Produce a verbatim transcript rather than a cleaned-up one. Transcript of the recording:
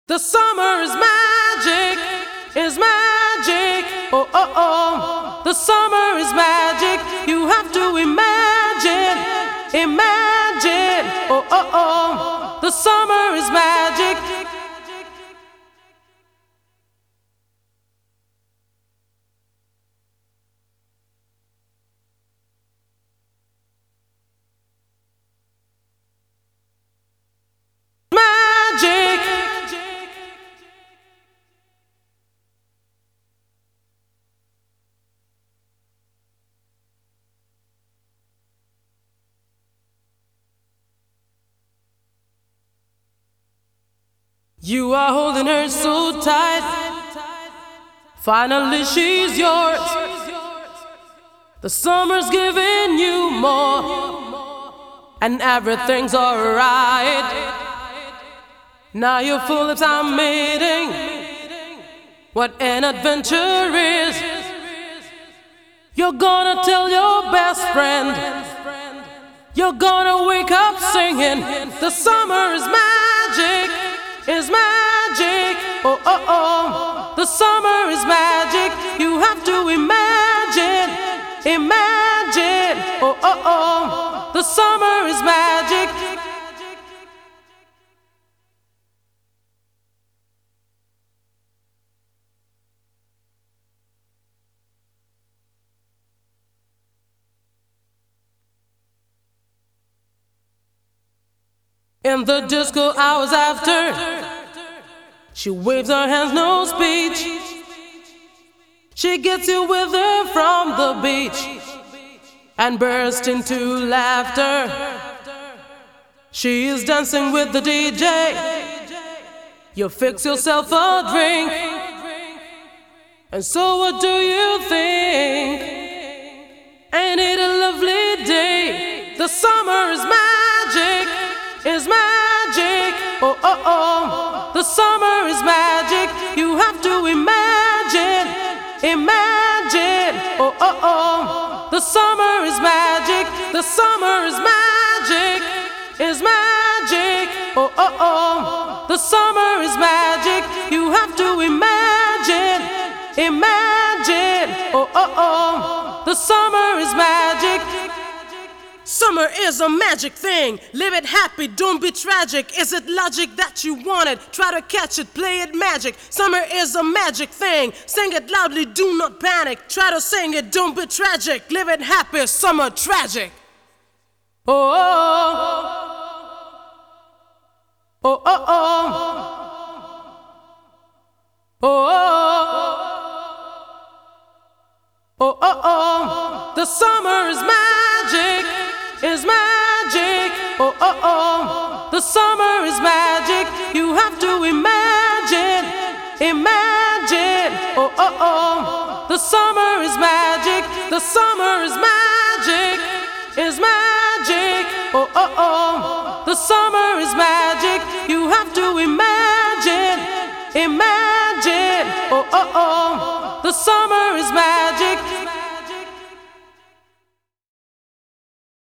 The summer is magic, is magic, oh oh oh. The summer is magic, you have to imagine, imagine, oh oh oh. The summer is magic. You are holding her so tight. Finally she's yours. The summer's giving you more, and everything's alright. Now your full lips are meeting what an adventure is. You're gonna tell your best friend. You're gonna wake up singing. The summer is magic, is magic, oh oh oh. The summer is magic, you have to imagine, imagine, oh oh oh. The summer is magic. In the disco hours after, she waves her hands, no speech. She gets you with her from the beach and bursts into laughter. She is dancing with the D J. You fix yourself a drink, and so what do you think? Ain't it a lovely day? The summer is magic, is magic, oh oh oh. The summer is magic, you have to imagine, imagine, oh oh oh. The summer is magic, the summer is magic, is magic, oh oh oh. The summer is magic, you have to imagine, imagine, oh oh oh. The summer is magic. Summer is a magic thing. Live it happy, don't be tragic. Is it logic that you want it? Try to catch it, play it magic. Summer is a magic thing. Sing it loudly, do not panic. Try to sing it, don't be tragic. Live it happy, summer tragic. Oh, oh, oh, oh, oh, oh, oh, oh, oh. The summer is magic, is magic, oh oh oh. The summer is magic, you have to imagine, imagine, oh oh oh. The summer is magic, the summer is magic, is magic, oh oh oh. The summer is magic, you have to imagine, imagine, oh oh oh. The summer is magic.